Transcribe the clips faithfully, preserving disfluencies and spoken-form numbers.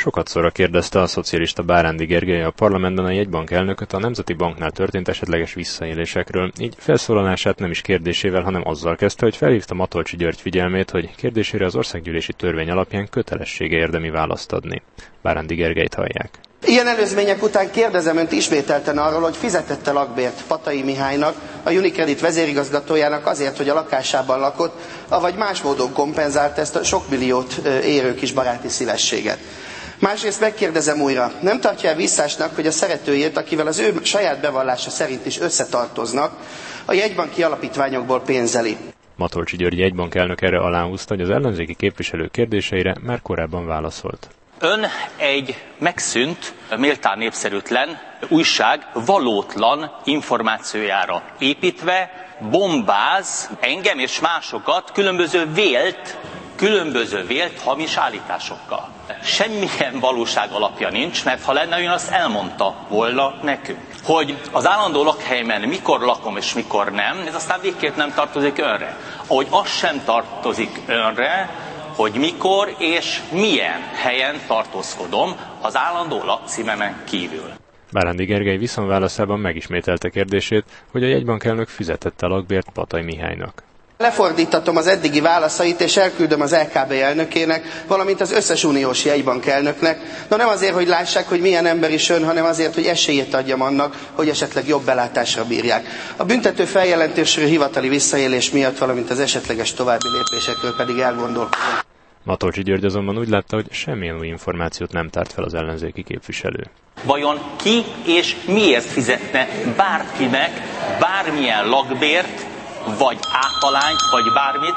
sokatszorra kérdezte a szocialista Bárándi Gergely a parlamentben a jegybank elnököt a Nemzeti Banknál történt esetleges visszaélésekről, így felszólalását nem is kérdésével, hanem azzal kezdte, hogy felhívta Matolcsy György figyelmét, hogy kérdésére az országgyűlési törvény alapján kötelessége érdemi választ adni. Bárándi Gergelyt hallják. Ilyen előzmények után kérdezem önt ismételten arról, hogy fizetette lakbért Patai Mihálynak, a Unicredit vezérigazgatójának azért, hogy a lakásában lakott, avagy más módon kompenzált ezt a sok milliót érő kis baráti szívességet. Másrészt megkérdezem újra, nem tartja el visszásnak, hogy a szeretőjét, akivel az ő saját bevallása szerint is összetartoznak, a jegybanki alapítványokból pénzeli? Matolcsy György jegybank elnök erre aláhúzta, hogy az ellenzéki képviselő kérdéseire már korábban válaszolt. Ön egy megszűnt, méltán népszerűtlen újság valótlan információjára építve bombáz engem és másokat különböző vélt, különböző vélt hamis állításokkal. Semmilyen valóság alapja nincs, mert ha lenne olyan, azt elmondta volna nekünk. Hogy az állandó lakhelyemen mikor lakom és mikor nem, ez aztán végképp nem tartozik önre. Ahogy az sem tartozik önre, hogy mikor és milyen helyen tartózkodom az állandó lakcímemen kívül. Bárándi Gergely viszonválaszában megismételte kérdését, hogy a jegybank elnök fizetette a lakbért Patai Mihálynak. Lefordítatom az eddigi válaszait, és elküldöm az el ká bé elnökének, valamint az összes uniós jegybank elnöknek. Na nem azért, hogy lássák, hogy milyen ember is ön, hanem azért, hogy esélyét adjam annak, hogy esetleg jobb belátásra bírják. A büntető feljelentésről hivatali visszaélés miatt, valamint az esetleges további lépésekről pedig elgondolkodom. Matolcsy György azonban úgy látta, hogy semmilyen új információt nem tárt fel az ellenzéki képviselő. Vajon ki és miért fizetne bárkinek bármilyen lakbért, vagy átalányt, vagy bármit,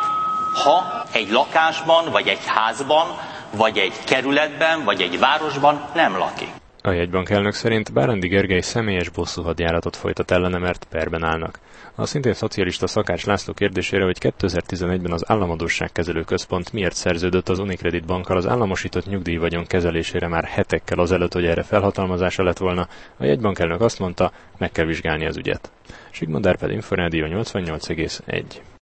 ha egy lakásban, vagy egy házban, vagy egy kerületben, vagy egy városban nem lakik? A jegybank elnök szerint Bárándi Gergely személyes bosszúhadjáratot folytat ellene, mert perben állnak. A szintén szocialista Szakács László kérdésére, hogy kétezer-tizenegyben az Államadósságkezelő Központ miért szerződött az Unicredit bankkal az államosított nyugdíjvagyon kezelésére már hetekkel azelőtt, hogy erre felhatalmazása lett volna, a jegybank elnök azt mondta, meg kell vizsgálni az ügyet. Sigmond Árpád, Inforádió nyolcvannyolc egész egy.